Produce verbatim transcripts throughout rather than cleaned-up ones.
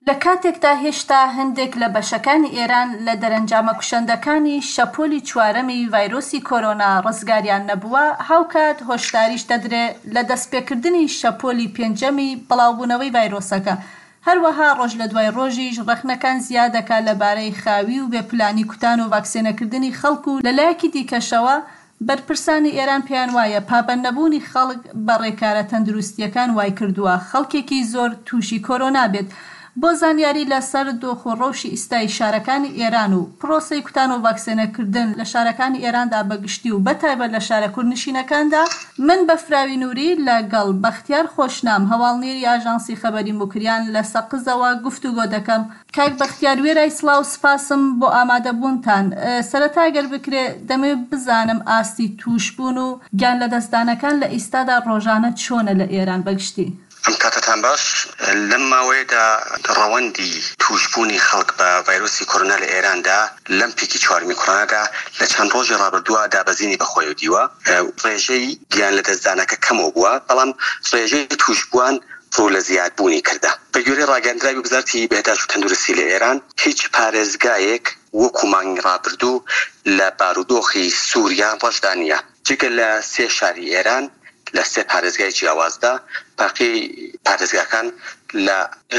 لە کاتێکدا هێشتا هەندێک لە بەشەکانی ئێران لە دەرەنجامە کوشەندەکانی شەپۆلی چوارەمی ڤایرۆسی کۆرۆنا ڕزگاریان نەبووە، هاوکات هۆشداریش دەدرێت لە دەستپێکردنی شەپۆلی پێنجەمی بڵاوبوونەوەی ڤایرۆسەکە. هەروەها ڕۆژ لە دوای ڕۆژیش ڕەخنەکان زیاد دەکات لەبارەی خاوی و بێپلانی کوتان و ڤاکسینەکردنی خەڵکو و لەلایەکی دیکەشەوە بەرپرسانی ئێران پێیان وایە پابەند نەبوونی خەڵک بە ڕێکارە تەندروستیەکان وای کردووە خەڵکێکی زۆر تووشی کۆرۆنا بێت. بۆ زانیاری لەسەر دۆخۆڕەوشی ئیستای شارەکانی ئێران و پرۆسەی کوتان و ڤاکسینەکردن لە شارەکانی ئێراندا بەگشتی و بەتایبەت لە شارە کوردنشینەکاندا من بەفراوی نووری لەگەڵ بەختیار خۆشنام هەواڵنێری ئاژانسی خەبەری موکریان لە سەقزەوە گفتوگۆ دەکەم. کاک بەختیار وێرای سڵاو، سپاسم بۆ ئامادەبوونتان. سەرەتا گەر بکرێ دەمێ بزانم ئاستی تووشبوون و گیان لە دەستدانەکان لە ئیستادا ڕۆژانە چۆنە لە ئێران بەگشتی؟ ئەم کاتتان باش. لەم ماوەیەدا ڕەوەندی تووشبوونی خەڵک بە ڤایرۆسی کۆرۆنا لە ئێراندا لەم پیکی چوارمی کۆرۆنادا لە چەند ڕۆژی ڕابردووە دابەزینی بەخۆی دیوە. ڕێژەی گیان لە دەستدانەکە کەمەوە بووە، بەڵام ڕێژەی تووشبووان ڕوو لە زیادبوونی کردە. بە گوێرەی ڕاگەاندراوی وەزارەتی بەهداشت و تەندروستی لە ئێران هیچ پارێزگایەک وەکو مانگی ڕابردوو لە بارودۆخی سووریا ڕەشدا نییە، جگە لە سێ شاری ئێران لە سێ پارێزگای جیاوازدا باقی پارێزگاکان لە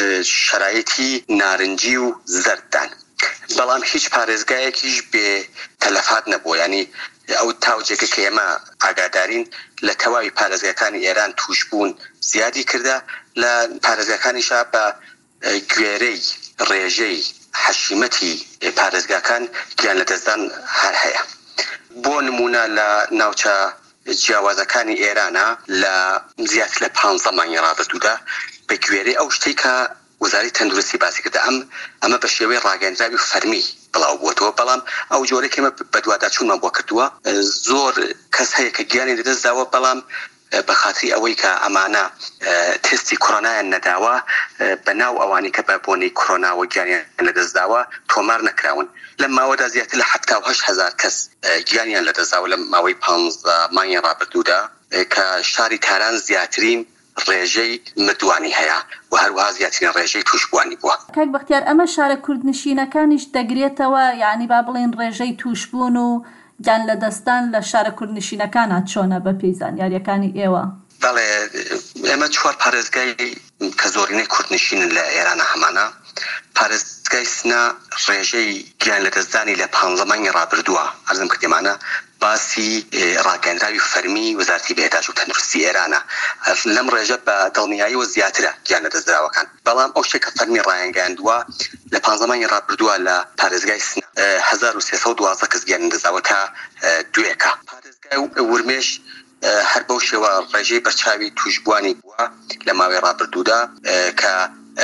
شرایەتی نارنجی و زەرددان، بەڵام هیچ پارێزگایەکیش بێ تەلەفات نەبووە. ینی ئەو تاوجێکە کە ئێمە ئاگادارین لە تەواوی پارێزگاکانی ئێران تووشبوون زیادی کردە، لە پارێزگاکانیشا بە گوێرەی ڕێژەی حەشیمەتی پارێزگاکان گیان لە دەستدان هەر هەیە. بۆ نمونە لە ناوچە جیاوازەکانی ئێرانە لە زیاتر لە پانزە مانگی ڕابردوودا بە گوێرەی ئەو شتەی کە وەزارەتی تەندروستی باسی کردە، ئەم ئەمە بە شێوەی ڕاگەاندراوی فەرمی بڵاو بووەتەوە، بەڵام ئەو جۆرەی ئێمە بە دوواداچوونمان بۆ کردووە. زۆر کەس هەیە کە گیانی لەدەستداوە، بەڵام بە خاتری ئەوەی کە ئەمانە تستی کۆرۆنایان نەداوە، بەناو ئەوانی کە بە بۆنەی کۆرۆناوە گیانیان لەدەستداوە تۆمار نەکراون. لەم ماوەدا زیاتر لە هەفتا و هەشت هەزار کەس گیانیان لەدەستداوە لە ماوەی پانزە مانگی ڕابردوودا، کە شاری تاران زیاترین ڕێژەی مردوانی هەیە و هەروەها زیاترین ڕێژەی تووشبووانی بووە. کاک بەختیار، ئەمە شارە کوردنشینەکانیش دەگرێتەوە، یعنی با بڵێن ڕێژەی تووشبوون و گیان لە دەستدان لە شارە کوردنشینەکانە چۆنە بە پێی زانیاریەکانی ئێوە؟ بەڵێ، ئێمە چوار پارێزگای کە زۆرینەی کوردنشینن لە ئێرانە هەمانە. پارێزگای سنا ڕێژەی گیان لە دەستدانی لە پانزە مانگی ڕابردووە ئەرزم کردێمانە باسی ڕاگەاندراوی فەرمی وەزارەتی بەهداشت و تەندروستی ئێرانە. لەم ڕێژە بە دڵنیاییەوە زیاترە گیان لە دەستدراوەکان، بەڵام ئەو شتێک کە فەرمی ڕایانگەاندووە لە پانزە مانگی ڕابردووە لە پارێزگای سنا هەزار و سێسەد و دوازدە کەس گیان لەدەستداوە تا دوێکە. پارێزگای ورمێژ هەر بەو شێوە ڕێژەی بەرچاوی تووشبووانی بووە لە ماوەی ڕابردوودا، کە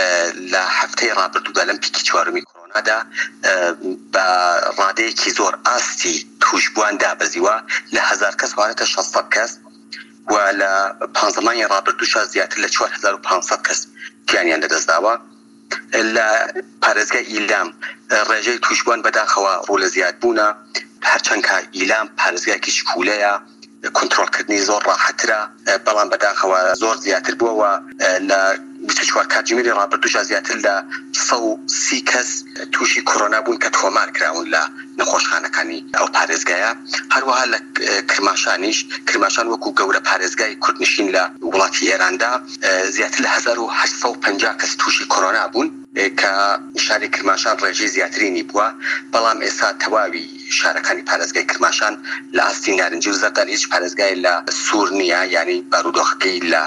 لە هەفتەی ڕابردوودا لەم پیکی چوارمی کۆرۆنادا بە ڕادەیەکی زۆر ئاستی تووشبووان دابەزیوە لە هەزار کەس وانێتە شەشسەد کەس، و لە پانزە مانگی ڕابردووشا زیاتر لە چوار هەزار و پانسەد کەس گیانیان لەدەستداوە. لە پارێزگای ئیلام ڕێژەی تووشبووان بەداخەوە ڕوو لە زیادبوونە، هەرچەند کە ئیلام پارێزگایەکی چکولەیە، کۆنتڕۆڵکردنی زۆر ڕاحەترە، بەڵام بەداخەوە زۆر زیاتر بووەوە. لە بیست و چوار کاتژمێری ڕابردووشا زیاتر لە سەد و سی کەس تووشی کۆرۆنا بوون کە تۆمار کراون لە نەخۆشخانەکانی ئەو پارێزگایە. هەروەها لە کرماشانیش، کرماشان وەکو گەورە پارێزگای کوردنشین لە وڵاتی ئێراندا زیاتر لە هەزار و هەشت سەد و پەنجا کەس تووشی کۆرۆنا بوون، کە شاری کرماشان ڕێژەی زیاترینی بووە. بەڵام ئێستا تەواوی شارەکانی پارێزگای کرماشان لە ئاستی نارنجی و زەرددان هیچ پارێزگای لە سوور نییە، یعنی بارودۆخەکەی لە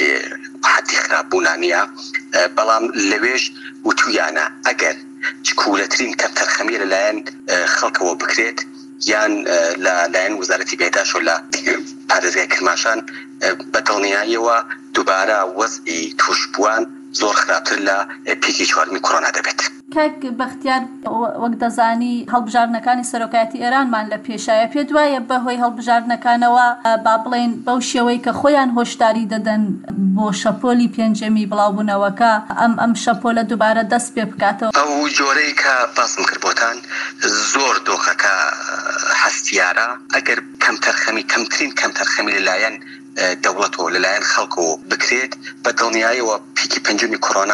حەدی خراپبوونا نییە. بەڵام لەوێش وتویانە ئەگەر چکولەترین کەم تەرخەمی لەلایەن خەڵکەوە بکرێت، یان لە لایەن وەزارەتی بەهداشت و لە پارێزگای کرماشان، بە دڵنیاییەوە دووبارە وەزعی تووشبووان زۆر خراپتر لە پیکی چوارمی کۆرۆنا دەبێت. کاک بەختیار، وەک دەزانی هەڵبژاردنەکانی سەرۆکایەتی ئێرانمان لە پێشایە پێ دوایە بەهۆی هەڵبژاردنەکانەوە با بڵێن بەو شێوەی کە خۆیان هۆشداری دەدەن بۆ شەپۆلی پێنجەمی بڵاوبوونەوەکە ئەم ئەم شەپۆلە دووبارە دەست پێ بکاتەوە. ئەو جۆرەی کە باسم کرد بۆتان زۆر دۆخەکە هەستیارە، ئەگەر کەم تەرخەمی کەمترین کەم تەرخەمی لەلایەن دەوڵەتەوە لەلایەن خەڵکەوە بکرێت، بە دڵنیاییەوە پیکی پەنجەمی کۆرۆنا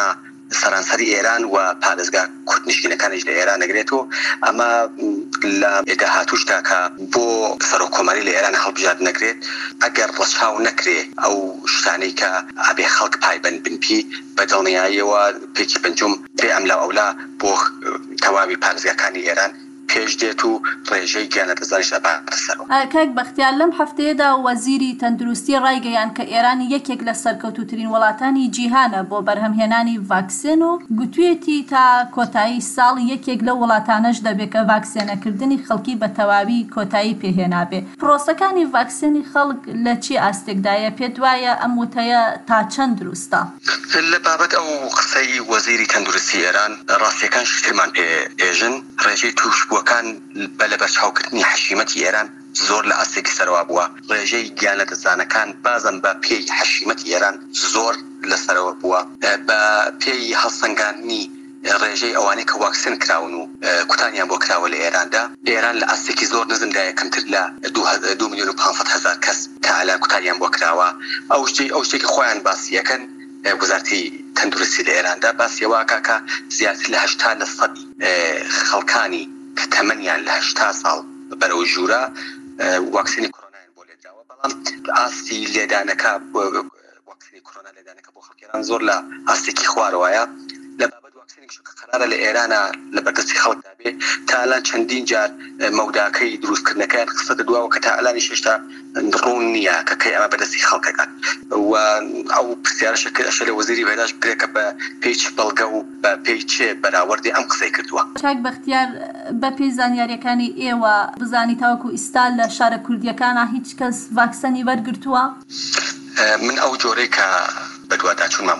سەرانسەری ئێران و پارێزگا کورتنشینەکانیش لە ئێران نەگرێتەوە. ئەمە لە داهاتووشتا کە بۆ سەرۆکۆمەری لە ئێران هەڵبژار نەکرێت ئەگەر ڕەچاو نەکرێ ئەو شتانەی کە ئەبێ خەڵک پایبەند بنپی بەدڵنیاییەوە پێکی پەنجوم بێ ئەملا ئەولا بۆ تەواوی پارێزگاکانی ئێران پێش دێت و ڕێژەی گیانلەدەستدانیش ئەباتە سەرەوە. کاک بەختیار لەم هەفتەیەدا وەزیری تەندروستی ڕایگەیان کە ئێران یەکێک لە سەرکەوتووترین وڵاتانی جیهانە بۆ بەرهەمهێنانی ڤاکسین و گوتوویەتی تا کۆتایی ساڵ یەکێک لە وڵاتانەش دەبێت کە ڤاکسینەکردنی خەڵکی بە تەواوی کۆتایی پێهێنابێ. پرۆسەکانی ڤاکسینی خەڵک لە چی ئاستێکدایە؟ پێت وایە ئەم وتەیە تا چەند دروستە؟ لە بابەت ئەو قسەی وەزیری تەندروستی ئێران ڕاستیەکان شتێمان پێ ئێژن ڕێژەی توش بووەکان بە لە بەرچاوکردنی حەشیمەتی ئێران زۆر لە ئاستێکی سەرەوە بووە. ڕێژەی گیانلەدەستدانەکان بازم بە پێی حەشیمەتی ئێران زۆر لەسەرەوە بووە. بە پێی هەڵسەنگاندنی ڕێژەی ئەوانەی کە واکسین کراون و کوتانیان بۆ کراوە لە ئێراندا، ئێران لە ئاستێکی زۆر نزمدایە کەمتر لە دو میلیۆن و پانسەد هەزار کەس تا ئەلان کوتانیان بۆ کراوە. ئەو شتێک ئەو شتێکی خۆیان باسیەکەن وەزارەتی تەندروستی لە ئێراندا باسیەوە کاکە زیاتر لە هەشتا لە سەدی خەڵکانی کە تەمەنیان لە هەشتا ساڵ بەرەو ژوورە واکسینی کۆرۆنایان بۆ لێدراوە. بەڵام ئاستی لێدانەکە واکسینی کۆرۆنا لێدانەکە بۆ خەڵکیان زۆر لە ئاستێکی خوارەوەیە. لە بابەت واکسینێکش کە قەرارە لە ئێرانە لە بەردەستی خەڵکدا بێ تا ئەلان چەندین جار مەوداکەی دروستکردنەکەیان قسە دەدواوە کە تا ئەلانیش هێشتا ڕوون نییە کە کەی ئەمە بەدەستی خەڵکەکان و ئەو پرسیارەشە کە ئەشە لە وەزیری بەهداشت بکرێت کە بە پێی چ بەڵگە و بە پێی چێ بەراوردی ئەم قسەی کردووە. کاک بەختیار بە پێی زانیاریەکانی ئێوە بزانی تاوەکو ئیستا لە شارە کوردیەکانە هیچ کەس ڤاکسینی وەرگرتووە؟ من ئەو جۆرەی کە بەدووادا چوونمان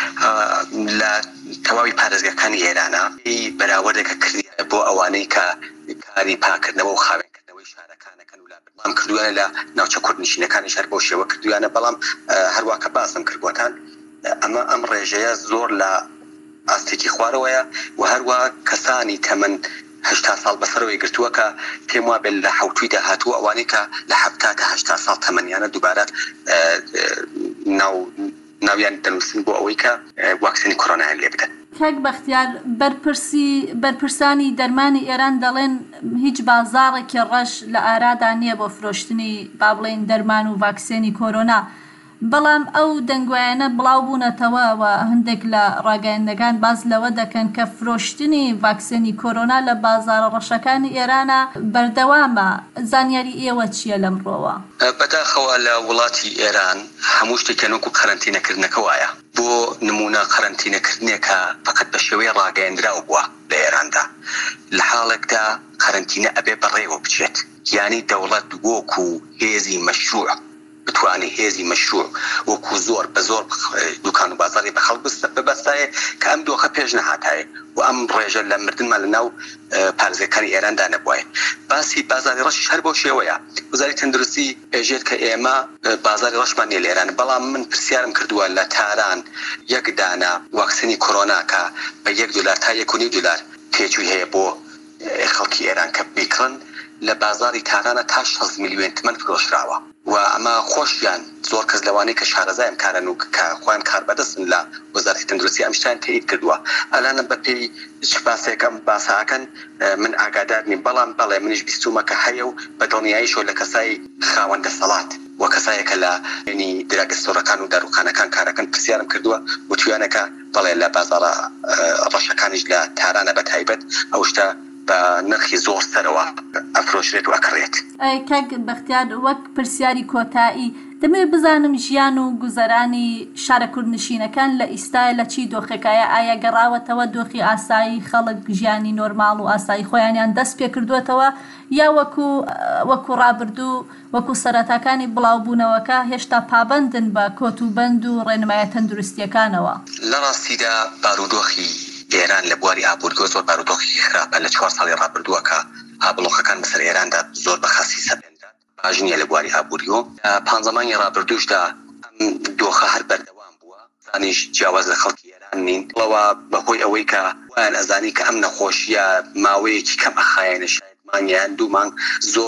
لە تەواوی پارێزگاکانی ئێرانە بەراوردێکە کردیە بۆ ئەوانەی کە کاری پاکردنەوە و خاوێنکردنەوەی شارەکانەکەن و لە کردویانە لە ناوچە کورتنشینەکانی شار بۆ شێوە کردویانە. بەڵام هەروە کە باسم کردوەتان ئەمە ئەم ڕێژەیە زۆر لە ئاستێکی خوارەوەیە و هەروە کەسانی تەمەن هەشتا ساڵ بەسەرەوەی گرتووە کە پێم وابێت لە حوتوی داهاتوو ئەوانەی کە لە هەفتا تا هەشتا ساڵ تەمەنیانە دووبارە ناو ناویان دەنووسن بۆ ئەوەی کە واکسینی کۆرۆنایان لێ بدەن. کاک بەختیار بەرپرسی بەرپرسانی دەرمانی ئێران دەڵێن هیچ بازاڕێکی ڕەش لە ئارادا نییە بۆ فرۆشتنی با بڵێن دەرمان و ڤاکسینی کۆرۆنا، بەڵام ئەو دەنگوایانە بڵاو بوونەتەوە و هەندێک لە ڕاگەیاندەکان باز لەوە دەکەن کە فرۆشتنی ڤاکسینی کۆرۆنا لە بازاڕە ڕەشەکانی ئێرانە بەردەوامە. زانیاری ئێوە چییە لەمڕۆوە؟ بەداخەوە لە وڵاتی ئێران هەموو شتێکیان وەکو قەرەنتینەکردنەکە وایە. بۆ نمونە قەرەنتینەکردنێکە فقط بە شێوەیە ڕاگەیاندراو بووە لە ئێراندا. لە حاڵێکدا قەرەنتینە ئەبێ بەڕێوە بچێت، یعنی دەوڵەت وەکو هێزی مەشروع بتوانێت هێزی مەشروع وەکو زۆر بە زۆر دوکان و بازاڕی بە خەڵک ببەستایە کە ئەم دۆخە پێش نەهاتایە و ئەم ڕێژە لە مردنمان لە ناو پارێزەکانی ئێراندا نەبووایە. باسی بازاری ڕەشیش هەر بۆ شێوەیە. وەزارەتی تەندروستی ئێژێت کە ئێمە بازاری ڕەشمان نییە لە ئێران، بەڵام من پرسیارم کردووە لە تاران یەک دانە واکسینی کۆرۆناکە بە یەک دلار تا یەک و نیو دلار تێجووی هەیە بۆ خەڵکی ئێران کە بیکڕن لە بازاری تارانە تا شەش میلیۆن تمەن فرۆشراوە و ئەمە خۆشیان زۆر کەس لەوانەیە کە شارەزایم کارن و کە خۆیان کار بەدەستن لە وەزارەتی تەندروستی ئەم شتیان تایید کردووە. ئەلانە بە پێی چ باسێکەم باساکەن من ئاگادار نیم، بەڵام بەڵێ منیش بیستومە کە هەیە و بە دڵنیاییشەوە لە کەسای خاوەندە سەڵات و کەسایەکە لە ینی دراگەستۆرەکان و داروخانەکان کارەکەن پرسیارم کردووە وتویانەکە بەڵێ لە بازاڕە ڕەشەکانیش لە تارانە بە تایبەت ئەو شتە بە نرخی زۆر سەرەوە ئەفرۆشرێت و ئەکڕێت. کاک بەختیار وەک پرسیاری کۆتایی دەمەوێت بزانم ژیان و گوزەرانی شارە کوردنشینەکان لە ئیستای لە چی دۆخێکایە؟ ئایا گەڕاوەتەوە دۆخی ئاسایی خەڵک ژیانی نۆرماڵ و ئاسایی خۆیانیان دەست پێ کردوێتەوە یا وەکو وەکو ڕابردوو وەکو سەرەتاکانی بڵاوبوونەوەکە هێشتا پابەندن بە کۆتوبەند و ڕێنمایە تەندروستیەکانەوە؟ لە ڕاستیدا بارودۆخی ئێران لە بواری ئابوووریگە زۆر بارودۆخی خراپە. لە چوار ساڵی ڕابردووە کە ئابڵۆخەکان بەسەر ئێراندا زۆر بە خەسی سەپێنرا باژنیە لە بواری ئابوووریگە. پانزەمانی ڕابردووشدا ئەم دۆخە هەر بەردەوام بووە، زانیش جیاواز لە خەڵکی ئێران نین لەوە بەهۆی ئەوەی کە وایان ئەزانی کە ئەم نەخۆشیە ماوەیەکی کەم ئەخایەنە شاید مانگیان دوو مانگ زۆر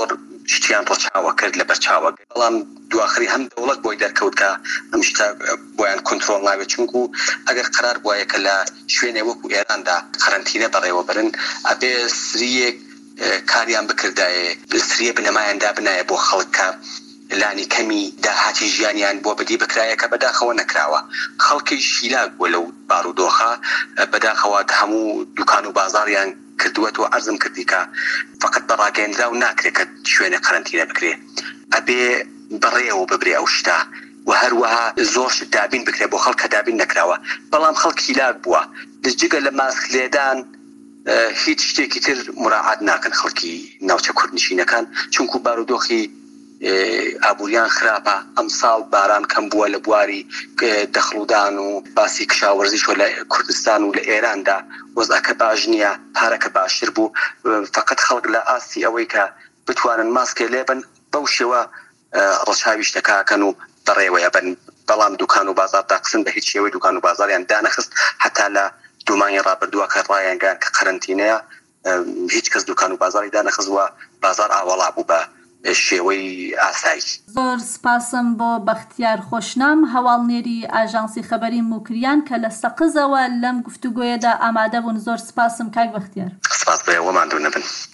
شتیان ڕەچاوە کرد لە بەرچاوە بەڵام دواخری هەم دەوڵەت بۆی دەرکەوت کە ئەم شتە بۆیان کۆنتڕۆڵ ناوێت چونکو ئەگەر قرار بووایە کە لە شوێنێ وەکو ئێراندا قەرەنتینە بەڕێوە برن ئەبێ سریەک کاریان بکردایە سریە بنەمایاندا بنایە بۆ خەڵکە لانی کەمی داهاتی ژیانیان بۆ بەدی بکرایە کە بەداخەوە نەکراوە خەڵکی شیلاک بووە لەو بارودۆخە بەداخەوە هەموو دوکان و بازاڕیان کردووەتەوە عەرزم کردی کە فقط بەڕاگەیەنرا و ناکرێت کە شوێنە قەرەنتینە بکرێ ئەبێ بەڕێوە ببرێ ئەو شتە و هەروەها زۆر شت دابین بکرێ بۆ خەڵک کە دابین نەکراوە بەڵام خەڵک هیلاک بووە جگە لە ماسک لێدان هیچ شتێکی تر مراعات ناکەن خەڵکی ناوچە کوردنشینەکان چونکو بارودۆخی ئابووریان خراپە ئەم ساڵ باران کەم بووە لە بواری دەخڵودان و باسی کشاوەرزیش لە کوردستان و لە ئێراندا وەزعەکە باش نییە پارەکە باشتر بوو فقط خەڵک لە ئاستی ئەوەی کە بتوانن ماسکێ لێبن بەو شێوە ڕەچاوی شتەکەکەن و بەڕێوەیە بن بەڵام دوکان و بازار داقسن بە هیچ شێوەی دوکان و بازاریان دانەخست هەتا لە دومانی ڕابردووە کە ڕایانگەیان کە قەرەنتینەیە هیچ کەس دوکان و بازاری دانەخستوە بازار ئاوەڵا بوو بە شێوەی ئاسایی. زۆر سپاسم بۆ بەختیار خۆشنام هەواڵنێری ئاژانسی خەبەری موکریان کە لە سەقزەوە لەم گفتوگۆیەدا ئامادە بوون. زۆر سپاسم کاک بەختیار. سپاس بەوەمان دوو نەبن.